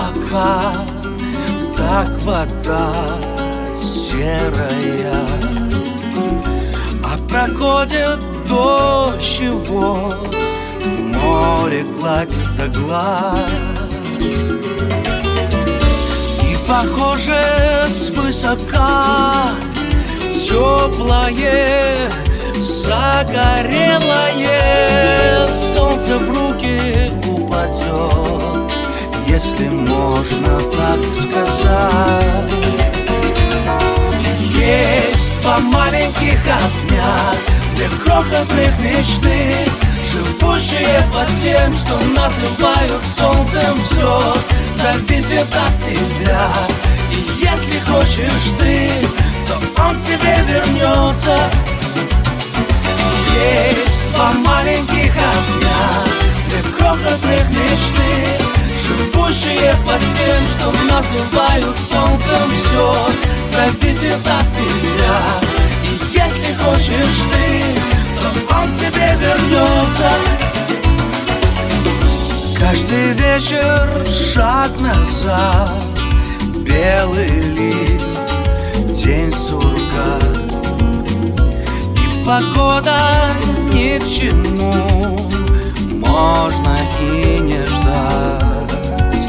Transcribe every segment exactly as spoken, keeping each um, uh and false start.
облака, так вода серая, а проходит дождь его, в море гладит до глаз. И похоже свысока теплое, загорелое солнце в руки упадет, если можно так сказать. Есть два маленьких огня, две крохотных мечты, живущие под тем, что называют солнцем. Все зависит от тебя, и если хочешь ты, то он тебе вернется. Есть два маленьких огня, две крохотных мечты, живущие под тем, что называют солнцем. Все зависит от тебя, и если хочешь ты, то он тебе вернется. Каждый вечер шаг назад, белый лист, день сурка, и погода ни к чему, можно и не ждать.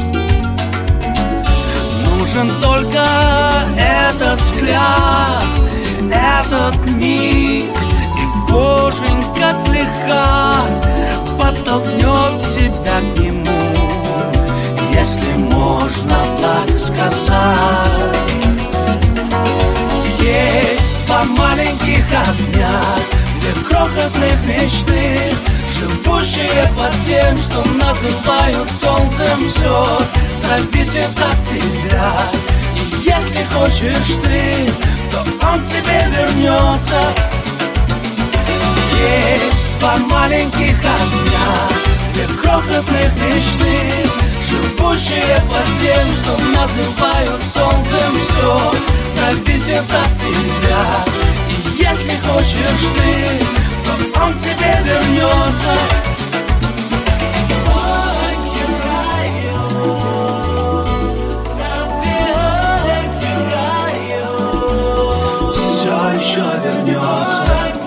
Нужен только этот взгляд, этот миг, и боженька слегка подтолкнет тебя к нему, если можно так сказать. Есть два маленьких огня, две крохотных мечты, живущие под тем, что называют солнцем. Все зависит от тебя, и если хочешь ты, то он тебе вернется. Есть два маленьких огня, две крохотных мечты, живущие под тем, что называют солнцем. Все зависит от тебя, и если хочешь ты, то он тебе вернется. Все еще вернется.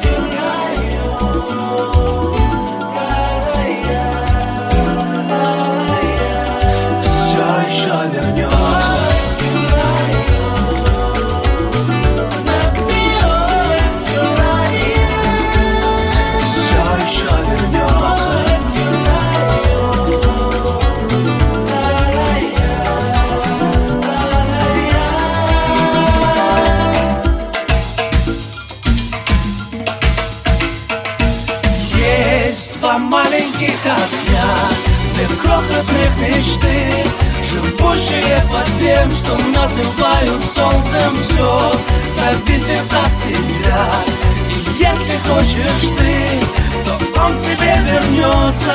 Два маленьких огня, две крохотных мечты, живущие под тем, что называют солнцем. Все зависит от тебя, и если хочешь ты, то он тебе вернется.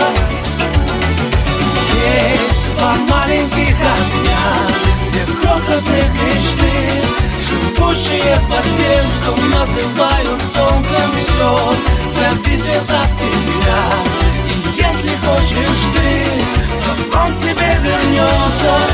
Есть два маленьких огня, две крохотных мечты, живущие под тем, что называют солнцем. Все зависит от тебя, и если хочешь ты, то он тебе вернется.